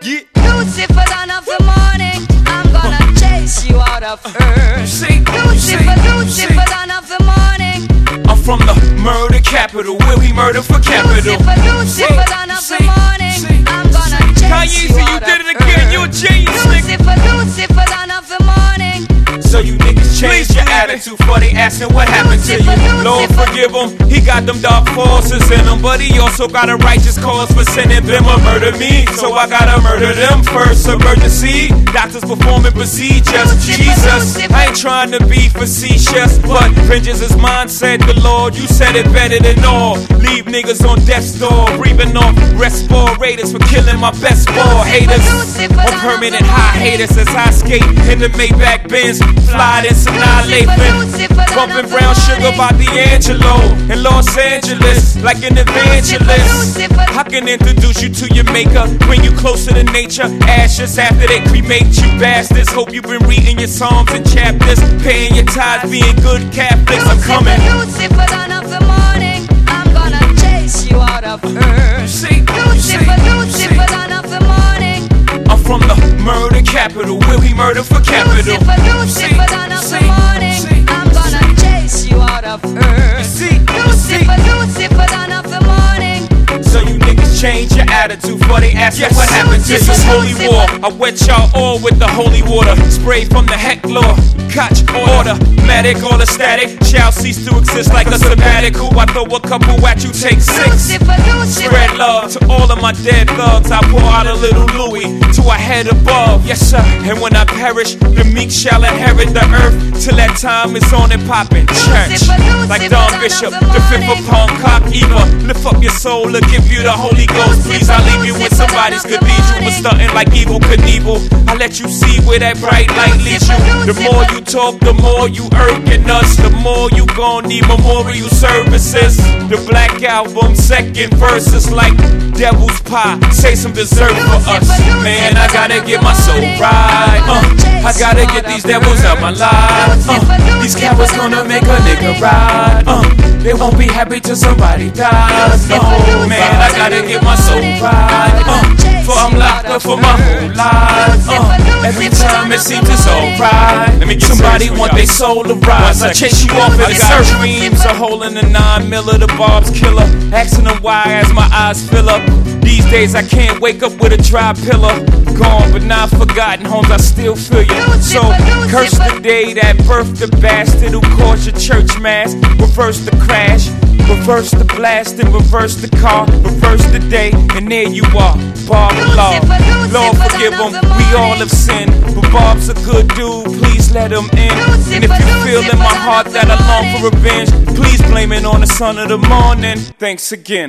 Yeah. Lucifer, dawn of the morning, I'm gonna chase you out of earth. Lucifer, Lucifer, dawn of the morning. I'm from the murder capital, where we murder for capital. Lucifer, Lucifer, dawn of the morning, I'm gonna chase you out of earth. Kanye, you did it again, you a genius, nigga. Lucifer, Lucifer, dawn of the morning. So you niggas change your attitude for they asking what happened to you. Lord forgive him, he got them dark forces in him, but he also got a righteous cause for sending them to murder me. So I gotta murder them first. Emergency, doctors performing procedures. Jesus, I ain't trying to be facetious, but vengeance is mine, said the Lord. You said it better than all. Leave niggas on death's door, breathing off respirators for killing my best ball haters. On permanent high haters as I skate in the Maybach Benz. Fly in Sinai, bumping brown sugar by D'Angelo in Los Angeles, like an evangelist. I can introduce you to your maker, bring you closer to nature. Ashes after they cremate you bastards. Hope you've been reading your psalms and chapters, paying your tithes, being good Catholics. I'm coming. Lucifer, dawn of the morning, I'm gonna chase you out of earth. Lucifer, Lucifer, dawn of the morning. I'm from the murder capital, where we murder for capital. Lucifer, dawn of the morning, I'm gonna chase you out of earth. Lucifer, Lucifer, dawn of the morning. So you niggas change your attitude before they ask you what happened to you. This is holy war. I wet y'all all with the holy water. Spray from the heck law. Catch order, medic, all the static shall cease to exist like a sabbatical. I throw a couple at you, take six. Spread love to all of my dead thugs. I pour out a little Louis to a head above. Yes sir. And when I perish, the meek shall inherit the earth. Till that time is on and poppin' church. Like Don Bishop, the fifth upon cock Eva. Lift up your soul to give you the Holy Ghost. Please, I leave you in somebody's cathedral. But stunting like Evel Knievel. I let you see where that bright light leads you. The more you talk, the more you irking us. The more you gon' need memorial services. The Black Album, second verse is like devil's pie. Say some dessert for us. Man, I gotta get my soul right. I gotta get these devils out my life. These cowards gonna make a nigga ride. They won't be happy till somebody dies. No, man, I gotta get my soul right. For I'm locked up for my whole life. Every time it seems it's alright. Let me get somebody want their soul to rise. I chase you off in search. Dreams a hole in the 9mm, the Bob's killer. Asking them why as my eyes fill up. These days I can't wake up with a dry pillow. Gone but not forgotten, homes I still feel you. So curse the day that birthed the bastard who caused your church mass. Reverse the crash, reverse the blast and reverse the car. Reverse the day and there you are, Bob Law. Lord forgive him, we all have sinned. But Bob's a good dude, please let him in. And if you feel in my heart that I long for revenge, please blame it on the son of the morning. Thanks again.